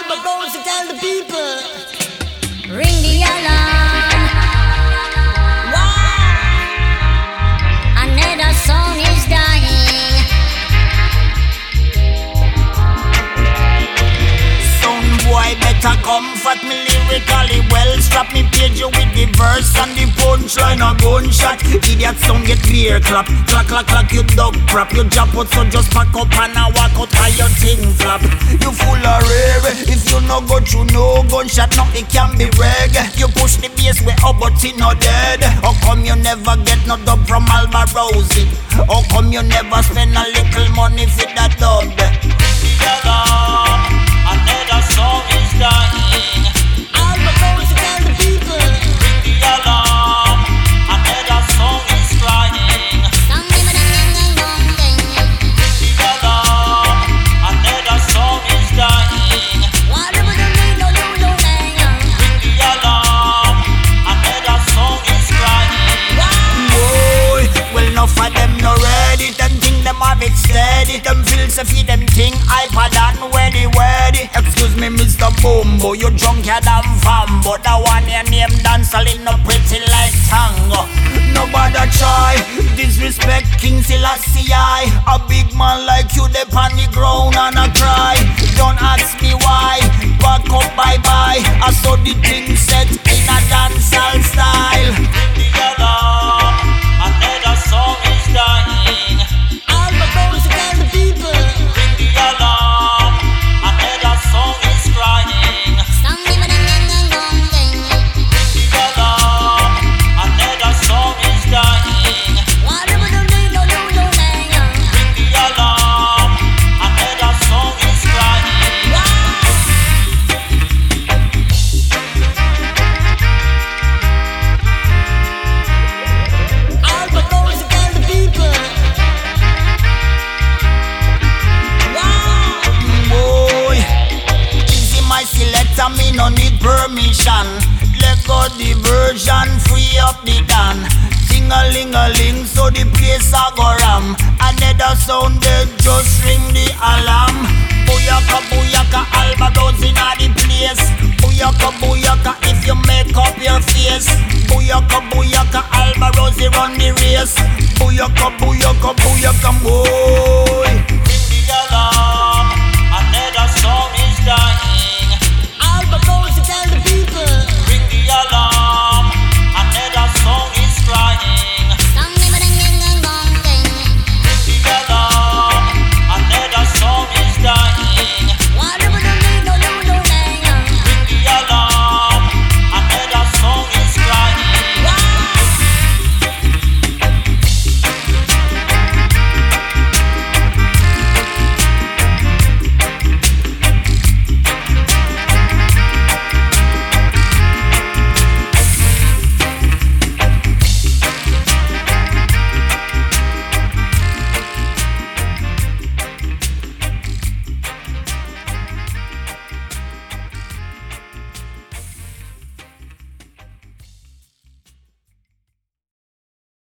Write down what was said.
Albert Rose to tell the people. Ring the alarm. Wow. Another song is dying. Sound boy better comfort me lyrically well. Strap me page you with the verse and the punchline a gunshot. Idiot sound get clear clap. Clack clack clack you dog crap. You jump out so just pack up and a walk out how your thing flap. You full of rare. If you no go through no gunshot, nothing can be reg. You push the bass way up but it not dead. How come you never get no dub from Alba Rosie? How come you never spend a little money for that dub? Another song is dying. Albert Rose to tell the people. Ring the alarm. Another song is crying. Song me ba dang dang dang dang. Ring the alarm. Another song is dying. Whatever the need, no do no dang. Ring the alarm. Another song is crying. Boy, well enough of them no ready. Them think them have it steady. Them feel so feed them thing iPad and weddy. Excuse me, Mr. Bumbo, you drunker than Fambo. The one your name dancing no pretty like tango. Nobody try disrespect King Selassie. A big man like you, they on the ground and I cry. Don't ask me why. Back up, bye bye. I saw the thing set in a dancehall style. Ring the alarm. Another song is dying. Albert Rose to tell the people. Ring the alarm. Another song is crying. Song me ba dang dang dang dang. Ring the alarm. Another song is dying. Whatever the need, no do no dang. Ring the alarm. Another song is crying. Albert Rose to tell the people. Wow. Boy, easy my selector, me no need permission. Let go the version, free up the dan. Ting-a-ling-a-ling, so the place a go ram. Another sound, they just ring the alarm. Booyaka, booyaka, Alba Rose inna the place. Booyaka, booyaka, if you make up your face. Booyaka, booyaka, Alba Rose run the race. Booyaka, booyaka, booyaka, whoa.